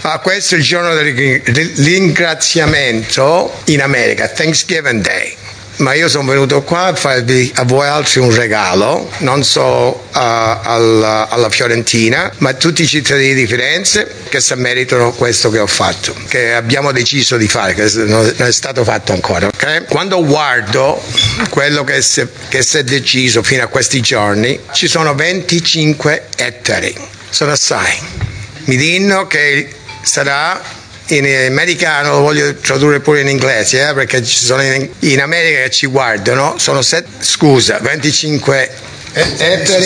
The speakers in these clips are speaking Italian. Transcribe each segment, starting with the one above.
Questo è il giorno del ringraziamento in America, Thanksgiving Day. Ma io sono venuto qua a farvi a voi altri un regalo, non solo alla Fiorentina, ma a tutti i cittadini di Firenze che si meritano questo che ho fatto, che abbiamo deciso di fare, che non è stato fatto ancora. Okay? Quando guardo quello che si è deciso fino a questi giorni, ci sono 25 ettari, sono assai. Mi dicono che sarà in americano, lo voglio tradurre pure in inglese, perché ci sono in America che ci guardano, sono 25 ettari,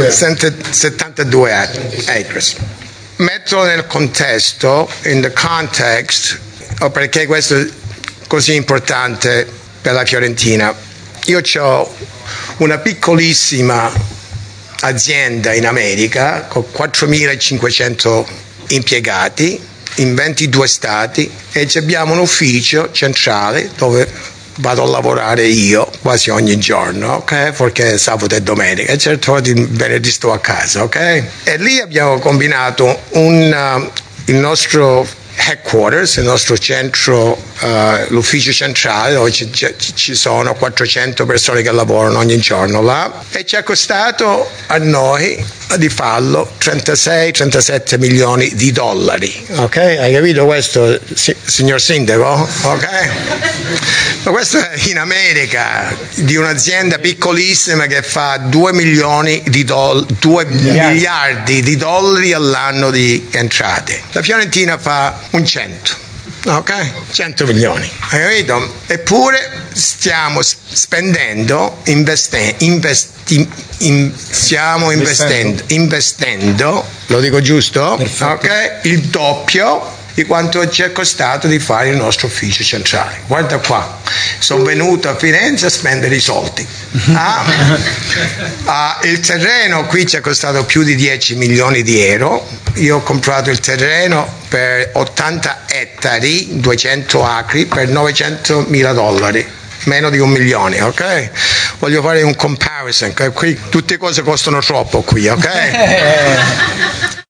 72 acres. Metto nel contesto, in the context, perché questo è così importante per la Fiorentina. Io ho una piccolissima azienda in America con 4.500 impiegati in 22 stati e abbiamo un ufficio centrale dove vado a lavorare io quasi ogni giorno, ok? Perché sabato e domenica, e certo il venerdì sto a casa, ok? E lì abbiamo combinato il nostro headquarters, il nostro centro, l'ufficio centrale dove ci sono 400 persone che lavorano ogni giorno là, e ci è costato a noi di farlo 36-37 milioni di dollari, ok? Hai capito questo, signor Sindaco? Ok? Ma questo è in America, di un'azienda piccolissima che fa 2 miliardi di dollari all'anno di entrate. La Fiorentina fa un 100. Ok? 100 milioni, hai capito? Eppure stiamo investendo, lo dico giusto? Perfetto. Ok? Il doppio di quanto ci è costato di fare il nostro ufficio centrale. Guarda qua, sono venuto a Firenze a spendere i soldi. Il terreno qui ci è costato più di 10 milioni di euro. Io ho comprato il terreno per 80 ettari, 200 acri, per 900 mila dollari, meno di $1 milione, ok? Voglio fare un comparison, qui tutte cose costano troppo qui, ok?